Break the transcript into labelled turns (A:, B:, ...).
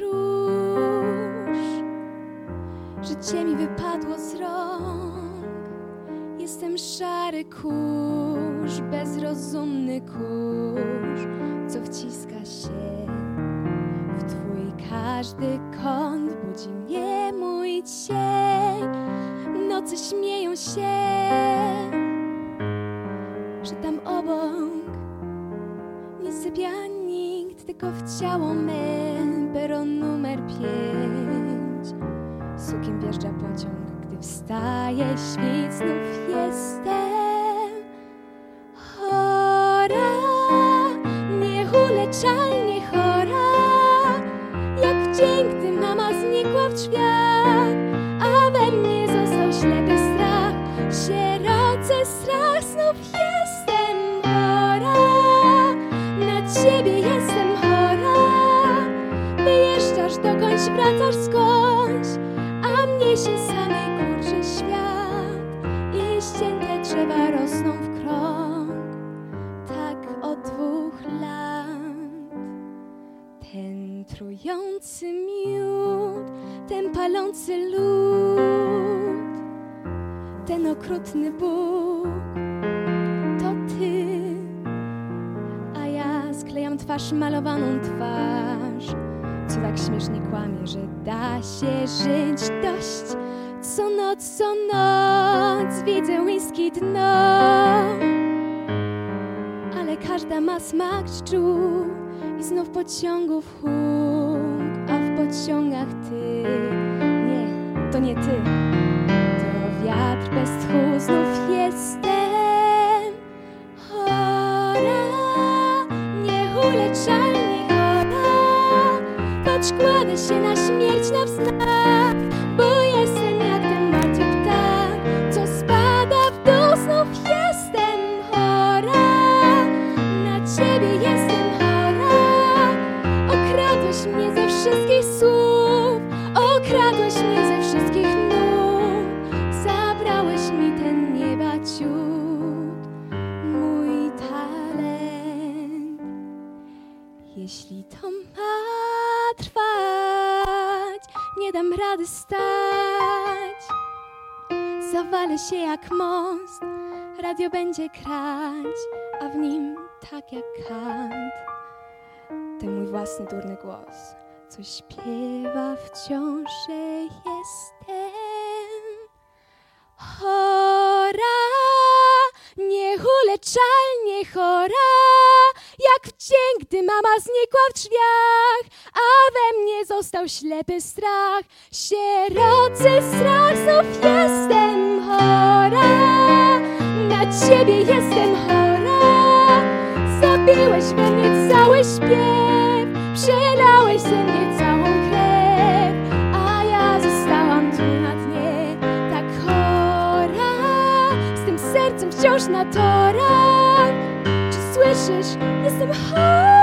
A: stróż. Życie mi wypadło z rąk. Jestem szary kurz, bezrozumny kurz, co wciska się w twój każdy kąt. Budzi mnie mój cień. Nocy śmieją się, że tam obok nie sypia nikt, tylko w ciało me. Peron numer 5. Sukiem wjeżdża pociąg, gdy wstaje świt. Znów jestem chora, nieuleczalnie chora, jak w dzień, gdy mama znikła w drzwiach, a we mnie został ślepy strach, sierocy strach. Znów jestem chora, na ciebie jestem chora. Wyjeżdżasz dokądś, wracasz skądś, a mnie się samej kurczy świat i ścięte drzewa rosną w krąg. Tak od 2 lat. Ten trujący miód, ten palący lód, ten okrutny Bóg, to ty. A ja sklejam twarz, malowaną twarz, co tak śmiesznie kłamie, że da się żyć dość. Co noc widzę whisky dno, ale każda ma smak dżdżu i znów pociągów huk, a w pociągach ty. Nie, to nie ty, to wiatr bez tchu. Znów jestem chora, nieuleczalnie chora, choć kładę się na śmierć na wznak, bo jestem jak ten martwy ptak, co spada w dół. Znów jestem chora, na ciebie jestem chora. Okradłeś mnie ze wszystkich słów, okradłeś mnie ze wszystkich nut, zabrałeś mi ten nieba ciut, mój talent. Jeśli to ma trwać, nie dam rady stać. Zawalę się jak most, radio będzie grać, a w nim tak jak Kant ten mój własny durny głos, co śpiewa wciąż, że jestem chora, nieuleczalnie chora, jak w dzień, gdy mama znikła w drzwiach, a we mnie został ślepy strach, sierocy strach. Znów jestem chora, na ciebie jestem chora. Zabiłeś we mnie cały śpiew, przelałeś ze mnie całą krew, a ja zostałam tu na dnie, tak chora, z tym sercem wciąż na torach. Czy słyszysz? Jestem chora.